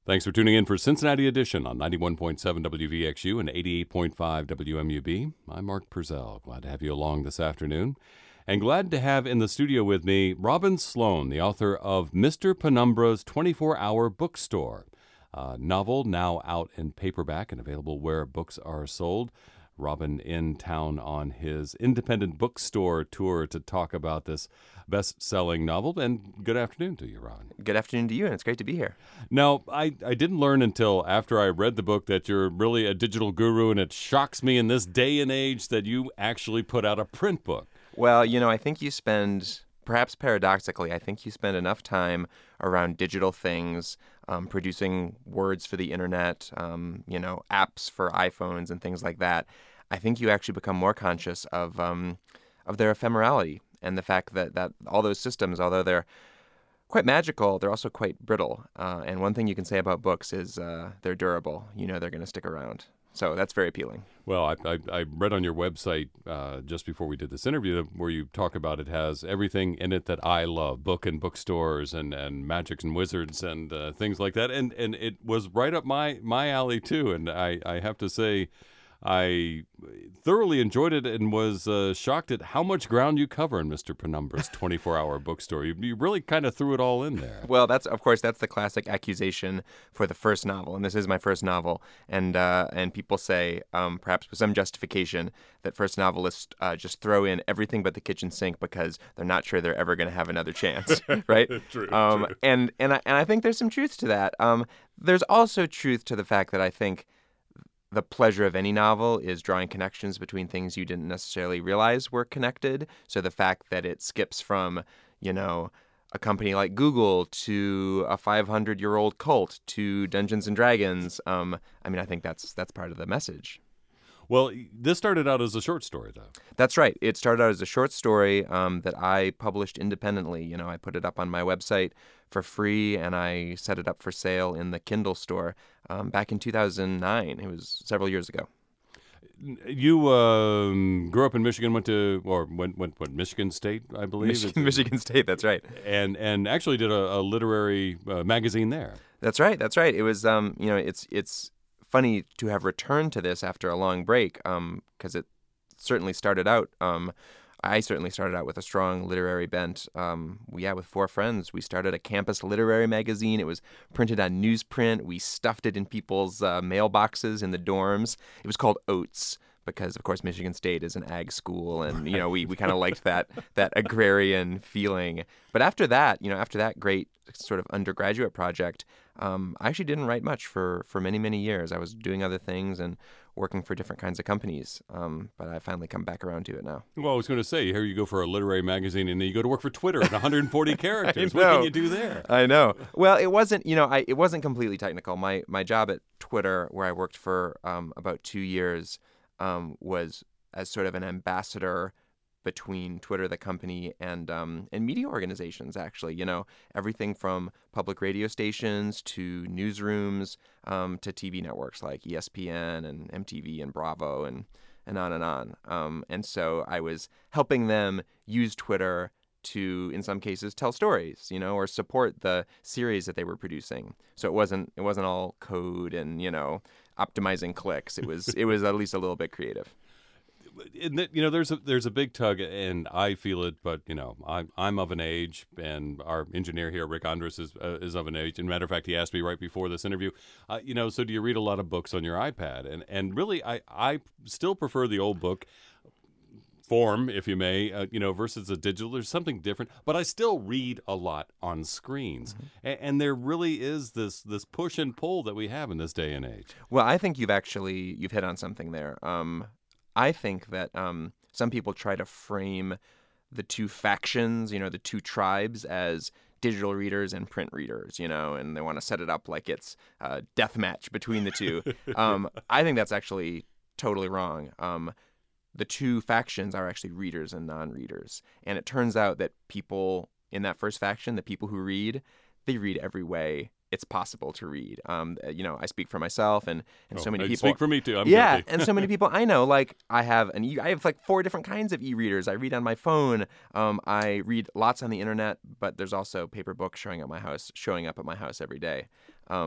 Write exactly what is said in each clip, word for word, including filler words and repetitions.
Thanks for tuning in for Cincinnati Edition on ninety-one point seven W V X U and eighty-eight point five W M U B. I'm Mark Purcell. Glad to have you along this afternoon. And glad to have in the studio with me Robin Sloan, the author of Mister Penumbra's twenty-four hour Bookstore, a novel now out in paperback and available where books are sold. Robin in town on his independent bookstore tour to talk about this best-selling novel. And good afternoon to you, Robin. Good afternoon to you, and it's great to be here. Now, I, I didn't learn until after I read the book that you're really a digital guru, and it shocks me in this day and age that you actually put out a print book. Well, you know, I think you spend, perhaps paradoxically, I think you spend enough time around digital things, um, producing words for the internet, um, you know, apps for iPhones and things like that. I think you actually become more conscious of um, of their ephemerality and the fact that, that all those systems, although they're quite magical, they're also quite brittle. Uh, and one thing you can say about books is uh, they're durable. You know they're going to stick around. So that's very appealing. Well, I, I, I read on your website uh, just before we did this interview where you talk about it has everything in it that I love, book and bookstores and, and magics and wizards and uh, things like that. And and it was right up my, my alley, too. And I, I have to say, I thoroughly enjoyed it and was uh, shocked at how much ground you cover in Mister Penumbra's twenty-four hour bookstore. You, you really kind of threw it all in there. Well, that's of course that's the classic accusation for the first novel, and this is my first novel. And uh, and people say, um, perhaps with some justification, that first novelists uh, just throw in everything but the kitchen sink because they're not sure they're ever going to have another chance, right? True, um, true. And and I, and I think there's some truth to that. Um, there's also truth to the fact that I think the pleasure of any novel is drawing connections between things you didn't necessarily realize were connected. So the fact that it skips from, you know, a company like Google to a five hundred year old cult to Dungeons and Dragons, um, I mean, I think that's that's part of the message. Well, this started out as a short story, though. That's right. It started out as a short story um, that I published independently. You know, I put it up on my website for free, and I set it up for sale in the Kindle store um, back in two thousand nine. It was several years ago. You um, grew up in Michigan, went to, or went, went what, Michigan State, I believe? Michigan, Michigan State, that's right. And and actually did a, a literary uh, magazine there. That's right, that's right. It was, um, you know, it's it's funny to have returned to this after a long break, um, because it certainly started out, um, I certainly started out with a strong literary bent. Um, we, yeah, with four friends, we started a campus literary magazine. It was printed on newsprint. We stuffed it in people's uh, mailboxes in the dorms. It was called Oats because, of course, Michigan State is an ag school, and you know we, we kind of liked that that agrarian feeling. But after that, you know, after that great sort of undergraduate project, um, I actually didn't write much for, for many, many years. I was doing other things and working for different kinds of companies, um, but I finally come back around to it now. Well, I was going to say, here you go for a literary magazine, and then you go to work for Twitter at one hundred forty characters. What can you do there? I know. Well, it wasn't, you know, I it wasn't completely technical. My my job at Twitter, where I worked for um, about two years, um, was as sort of an ambassador between Twitter, the company, and um, and media organizations, actually. You know, everything from public radio stations to newsrooms um, to T V networks like E S P N and M T V and Bravo and, and on and on. Um, and so I was helping them use Twitter to, in some cases, tell stories, you know, or support the series that they were producing. So it wasn't it wasn't all code and, you know, optimizing clicks. It was it was at least a little bit creative. You know, there's a there's a big tug, and I feel it. But you know, I'm I'm of an age, and our engineer here, Rick Andres, is uh, is of an age. And matter of fact, he asked me right before this interview, uh, you know, so do you read a lot of books on your iPad? And and really, I I still prefer the old book form, if you may, uh, you know, versus the digital. There's something different, but I still read a lot on screens, mm-hmm. and, and there really is this this push and pull that we have in this day and age. Well, I think you've actually you've hit on something there. Um, I think that um, some people try to frame the two factions, you know, the two tribes as digital readers and print readers, you know, and they want to set it up like it's a death match between the two. um, I think that's actually totally wrong. Um, the two factions are actually readers and non-readers. And it turns out that people in that first faction, the people who read, they read every way it's possible to read. Um, you know, I speak for myself, and, and oh, so many I people speak for me too. I'm yeah, guilty. and so many people I know. Like I have an e- I have like four different kinds of e-readers. I read on my phone. Um, I read lots on the internet, but there's also paper books showing up my house, showing up at my house every day. Um,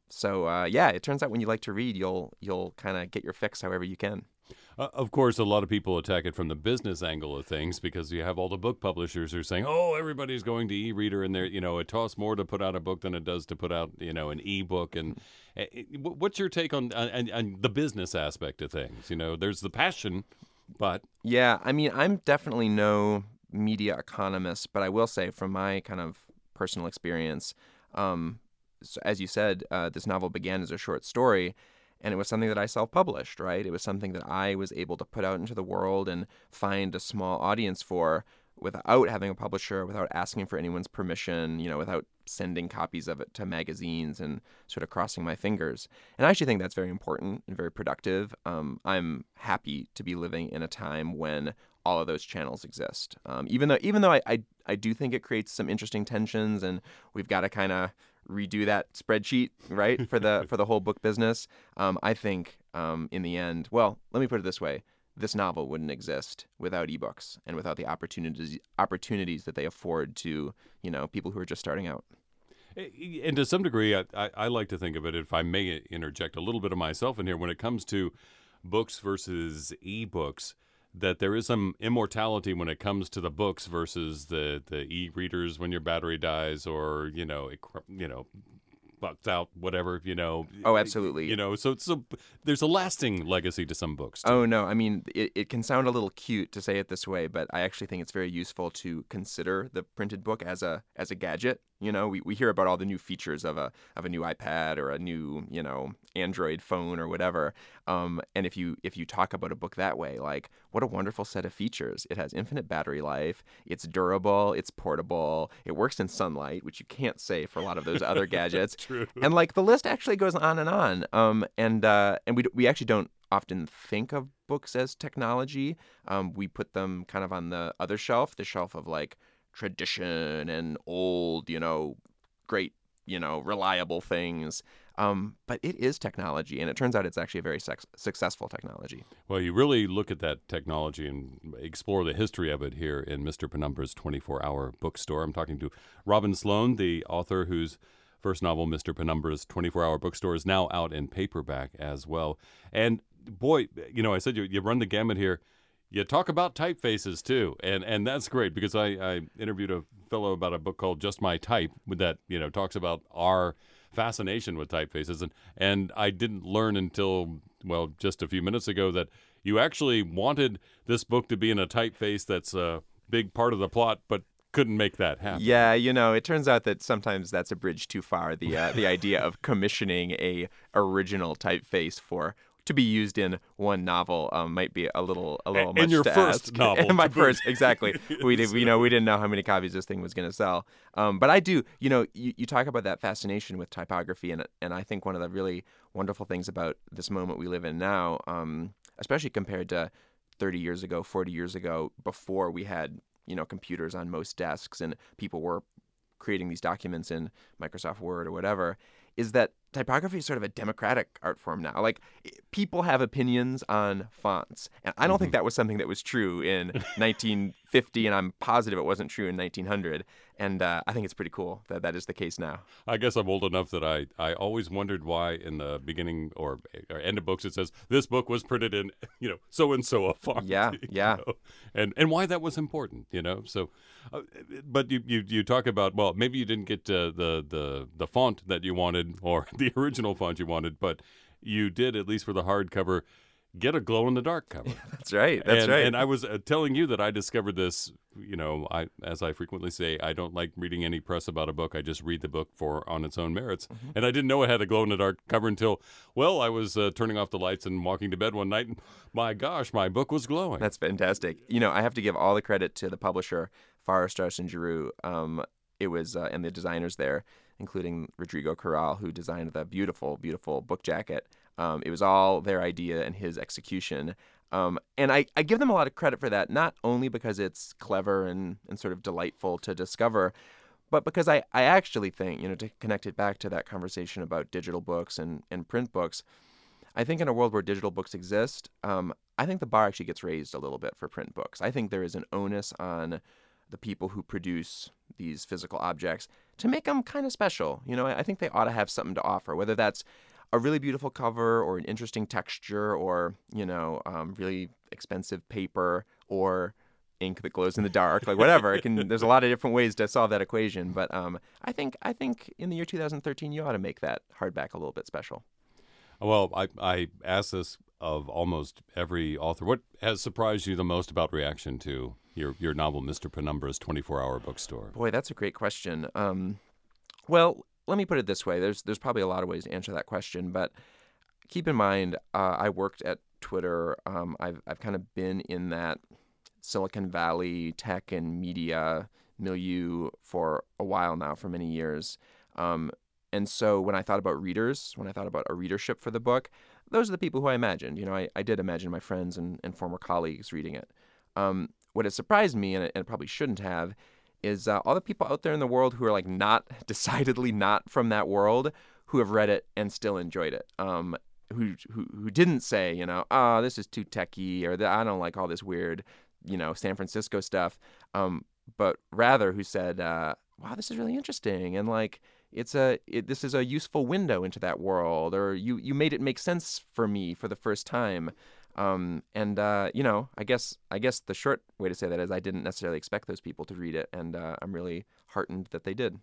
so uh, yeah, it turns out when you like to read, you'll you'll kind of get your fix however you can. Uh, of course, a lot of people attack it from the business angle of things because you have all the book publishers who are saying, "Oh, everybody's going to e-reader, and there, you know, it costs more to put out a book than it does to put out, you know, an e-book." And uh, what's your take on, on, on the business aspect of things? You know, there's the passion, but yeah, I mean, I'm definitely no media economist, but I will say from my kind of personal experience, um, so as you said, uh, this novel began as a short story. And it was something that I self-published, right? It was something that I was able to put out into the world and find a small audience for without having a publisher, without asking for anyone's permission, you know, without sending copies of it to magazines and sort of crossing my fingers. And I actually think that's very important and very productive. Um, I'm happy to be living in a time when all of those channels exist. Um, even though, even though I, I, I do think it creates some interesting tensions, and we've got to kind of redo that spreadsheet, right, for the for the whole book business. Um, I think um, in the end, well, let me put it this way: this novel wouldn't exist without ebooks and without the opportunities opportunities that they afford to, you know, people who are just starting out. And to some degree, I, I, I like to think of it, if I may interject a little bit of myself in here, when it comes to books versus ebooks, that there is some immortality when it comes to the books versus the, the e-readers when your battery dies or, you know, it, you know, bucks out, whatever, you know. Oh, absolutely. You know, so, so there's a lasting legacy to some books, too. Oh, no. I mean, it, it can sound a little cute to say it this way, but I actually think it's very useful to consider the printed book as a as a gadget. You know, we, we hear about all the new features of a of a new iPad or a new, you know, Android phone or whatever. Um, and if you if you talk about a book that way, like, what a wonderful set of features. It has infinite battery life. It's durable. It's portable. It works in sunlight, which you can't say for a lot of those other gadgets. True. And like the list actually goes on and on. Um, and uh, and we we actually don't often think of books as technology. Um, we put them kind of on the other shelf, the shelf of like tradition and old, you know, great, you know, reliable things. Um, but it is technology, and it turns out it's actually a very sex- successful technology. Well, you really look at that technology and explore the history of it here in Mister Penumbra's twenty-four hour bookstore. I'm talking to Robin Sloan, the author whose first novel, Mister Penumbra's twenty-four hour bookstore, is now out in paperback as well. And boy, you know, I said you, you run the gamut here. You talk about typefaces, too, and and that's great because I, I interviewed a fellow about a book called Just My Type that, you know, talks about our fascination with typefaces. And, and I didn't learn until, well, just a few minutes ago that you actually wanted this book to be in a typeface that's a big part of the plot, but couldn't make that happen. Yeah, you know, it turns out that sometimes that's a bridge too far. The uh, the idea of commissioning a original typeface for to be used in one novel um, might be a little a little in much your to first ask. novel, In my to first, be- exactly. We did, you know, we didn't know how many copies this thing was going to sell. Um, but I do, you know, you, you talk about that fascination with typography, and and I think one of the really wonderful things about this moment we live in now, um, especially compared to thirty years ago, forty years ago, before we had, you know, computers on most desks and people were creating these documents in Microsoft Word or whatever, is that typography is sort of a democratic art form now. Like, people have opinions on fonts. And I don't mm-hmm. think that was something that was true in nineteen fifty, and I'm positive it wasn't true in nineteen hundred. And uh, I think it's pretty cool that that is the case now. I guess I'm old enough that I, I always wondered why in the beginning or, or end of books it says, this book was printed in, you know, so-and-so a font. Yeah, yeah. Know? And and why that was important, you know. So, uh, but you, you, you talk about, well, maybe you didn't get uh, the, the, the font that you wanted or the original font you wanted, but you did, at least for the hardcover, get a glow-in-the-dark cover. That's right. That's and, right. And I was uh, telling you that I discovered this, you know, I as I frequently say, I don't like reading any press about a book. I just read the book for on its own merits. Mm-hmm. And I didn't know it had a glow-in-the-dark cover until, well, I was uh, turning off the lights and walking to bed one night, and my gosh, my book was glowing. That's fantastic. You know, I have to give all the credit to the publisher, Farrar, Straus and Giroux. Um, it was, uh, and the designers there, including Rodrigo Corral, who designed the beautiful, beautiful book jacket. Um, it was all their idea and his execution. Um, and I, I give them a lot of credit for that, not only because it's clever and, and sort of delightful to discover, but because I, I actually think, you know, to connect it back to that conversation about digital books and, and print books, I think in a world where digital books exist, um, I think the bar actually gets raised a little bit for print books. I think there is an onus on the people who produce these physical objects to make them kind of special. You know, I, I think they ought to have something to offer, whether that's a really beautiful cover or an interesting texture or, you know, um, really expensive paper or ink that glows in the dark, like whatever. It can. There's a lot of different ways to solve that equation. But um, I think I think in the year two thousand thirteen, you ought to make that hardback a little bit special. Well, I, I asked this of almost every author. What has surprised you the most about reaction to your, your novel, Mister Penumbra's twenty-four hour bookstore? Boy, that's a great question. Um, well, let me put it this way. There's there's probably a lot of ways to answer that question, but keep in mind, uh, I worked at Twitter. Um, I've I've kind of been in that Silicon Valley tech and media milieu for a while now, for many years. Um, and so when I thought about readers, when I thought about a readership for the book, those are the people who I imagined. You know, I, I did imagine my friends and, and former colleagues reading it. Um, what has surprised me, and it, and it probably shouldn't have, is uh, all the people out there in the world who are like not, decidedly not from that world, who have read it and still enjoyed it. Um, who, who who didn't say, you know, oh, this is too techy, or I don't like all this weird, you know, San Francisco stuff, um, but rather who said, uh, wow, this is really interesting, and like it's a it, this is a useful window into that world, or you you made it make sense for me for the first time, um, and uh, you know, I guess I guess the short way to say that is I didn't necessarily expect those people to read it, and uh, I'm really heartened that they did.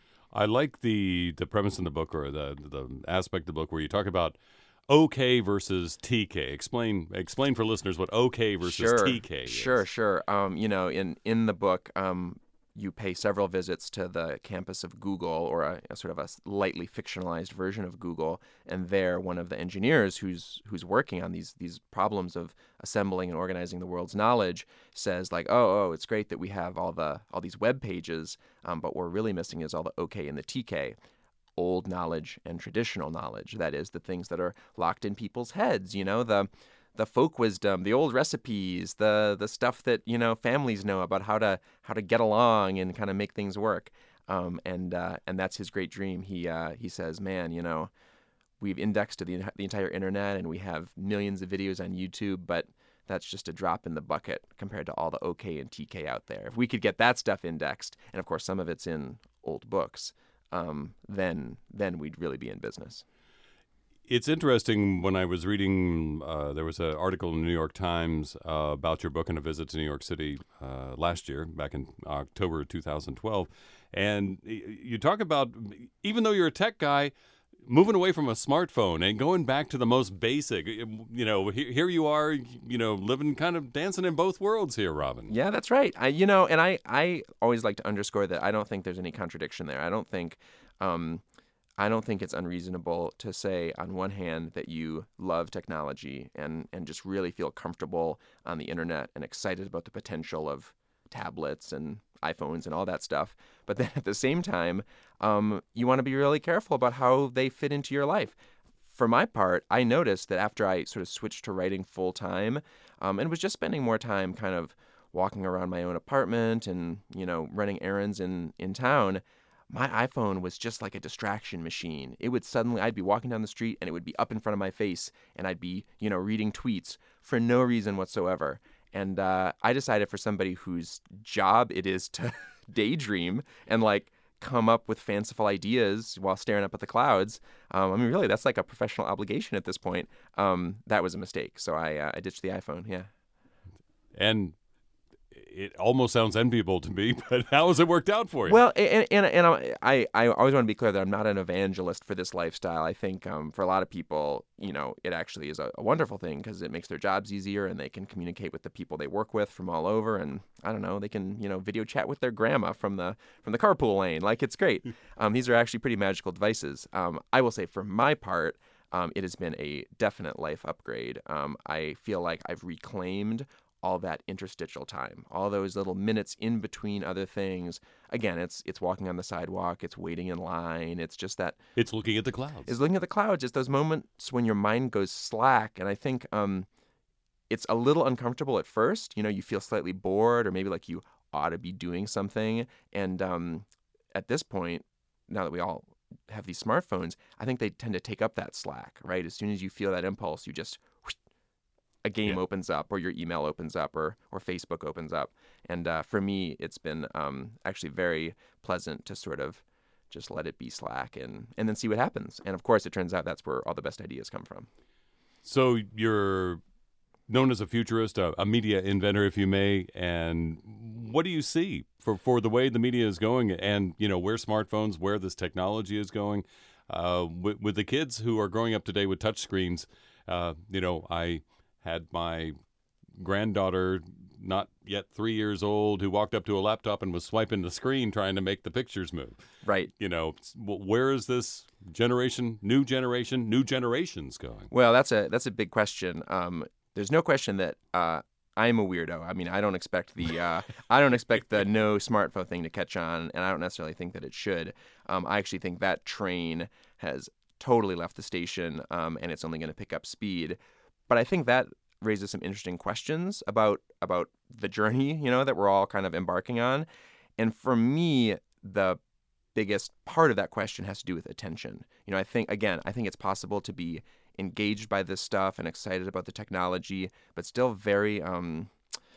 I like the the premise in the book, or the the aspect of the book where you talk about O K versus T K. Explain explain for listeners what O K versus sure, T K is. Sure, sure. Um, you know, in in the book, um, you pay several visits to the campus of Google, or a, a sort of a lightly fictionalized version of Google, and there, one of the engineers who's who's working on these these problems of assembling and organizing the world's knowledge says, like, oh, oh, it's great that we have all the all these web pages, um, but what we're really missing is all the O K and the T K. Old knowledge and traditional knowledge. That is, the things that are locked in people's heads, you know, the the folk wisdom, the old recipes, the the stuff that, you know, families know about how to how to get along and kind of make things work. Um, and uh, and that's his great dream. He uh, he says, man, you know, we've indexed to the the entire internet and we have millions of videos on YouTube, but that's just a drop in the bucket compared to all the O K and T K out there. If we could get that stuff indexed, and of course some of it's in old books, Um, then then we'd really be in business. It's interesting, when I was reading, uh, there was an article in the New York Times uh, about your book and a visit to New York City uh, last year, back in October two thousand twelve. And you talk about, even though you're a tech guy, moving away from a smartphone and going back to the most basic. You know, here you are, you know, living, kind of dancing in both worlds here, Robin. Yeah, that's right. I, you know, and I, I always like to underscore that I don't think there's any contradiction there. I don't think, um, I don't think it's unreasonable to say, on one hand, that you love technology and and just really feel comfortable on the internet and excited about the potential of tablets and iPhones and all that stuff. But then at the same time, um, you want to be really careful about how they fit into your life. For my part, I noticed that after I sort of switched to writing full time, um, and was just spending more time kind of walking around my own apartment and, you know, running errands in, in town, my iPhone was just like a distraction machine. It would suddenly, I'd be walking down the street and it would be up in front of my face and I'd be, you know, reading tweets for no reason whatsoever. And uh, I decided, for somebody whose job it is to daydream and like come up with fanciful ideas while staring up at the clouds, um, I mean, really, that's like a professional obligation at this point. Um, that was a mistake. So I, uh, I ditched the iPhone, yeah. And it almost sounds enviable to me, but how has it worked out for you? Well, and and, and I, I always want to be clear that I'm not an evangelist for this lifestyle. I think um, for a lot of people, you know, it actually is a, a wonderful thing because it makes their jobs easier and they can communicate with the people they work with from all over. And I don't know, they can, you know, video chat with their grandma from the from the carpool lane. Like, it's great. um, these are actually pretty magical devices. Um, I will say, for my part, um, it has been a definite life upgrade. Um, I feel like I've reclaimed all that interstitial time, all those little minutes in between other things. Again, it's it's walking on the sidewalk, it's waiting in line, it's just that... It's looking at the clouds. It's looking at the clouds. It's those moments when your mind goes slack. And I think um, it's a little uncomfortable at first. You know, you feel slightly bored or maybe like you ought to be doing something. And um, at this point, now that we all have these smartphones, I think they tend to take up that slack, right? As soon as you feel that impulse, you just... a game yeah. opens up, or your email opens up, or or Facebook opens up. And uh, for me, it's been um, actually very pleasant to sort of just let it be Slack and, and then see what happens. And of course, it turns out that's where all the best ideas come from. So you're known as a futurist, a, a media inventor, if you may. And what do you see for, for the way the media is going and, you know, where smartphones, where this technology is going? Uh, with, with the kids who are growing up today with touchscreens, uh, you know, I had my granddaughter, not yet three years old, who walked up to a laptop and was swiping the screen trying to make the pictures move. Right. You know, where is this generation, new generation, new generations going? Well, that's a that's a big question. Um, there's no question that uh, I'm a weirdo. I mean, I don't expect the uh, I don't expect the no smartphone thing to catch on, and I don't necessarily think that it should. Um, I actually think that train has totally left the station, um, and it's only going to pick up speed. But I think that raises some interesting questions about about the journey, you know, that we're all kind of embarking on. And for me, the biggest part of that question has to do with attention. You know, I think, again, I think it's possible to be engaged by this stuff and excited about the technology, but still very, um,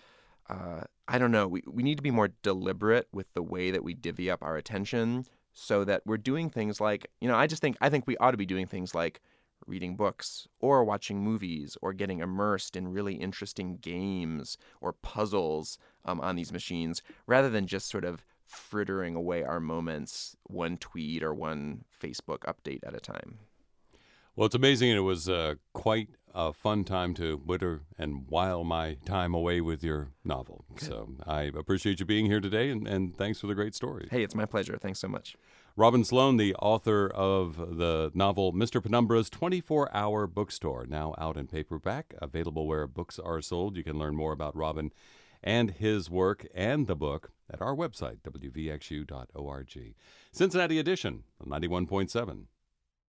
uh, I don't know, we, we need to be more deliberate with the way that we divvy up our attention so that we're doing things like, you know, I just think, I think we ought to be doing things like reading books or watching movies or getting immersed in really interesting games or puzzles um, on these machines rather than just sort of frittering away our moments one tweet or one Facebook update at a time. Well, it's amazing. It was uh, quite a fun time to witter and while my time away with your novel. Good. So I appreciate you being here today, and, and thanks for the great story. Hey, it's my pleasure. Thanks so much. Robin Sloan, the author of the novel Mister Penumbra's twenty-four hour Bookstore, now out in paperback, available where books are sold. You can learn more about Robin and his work and the book at our website, w v x u dot org. Cincinnati edition of ninety-one point seven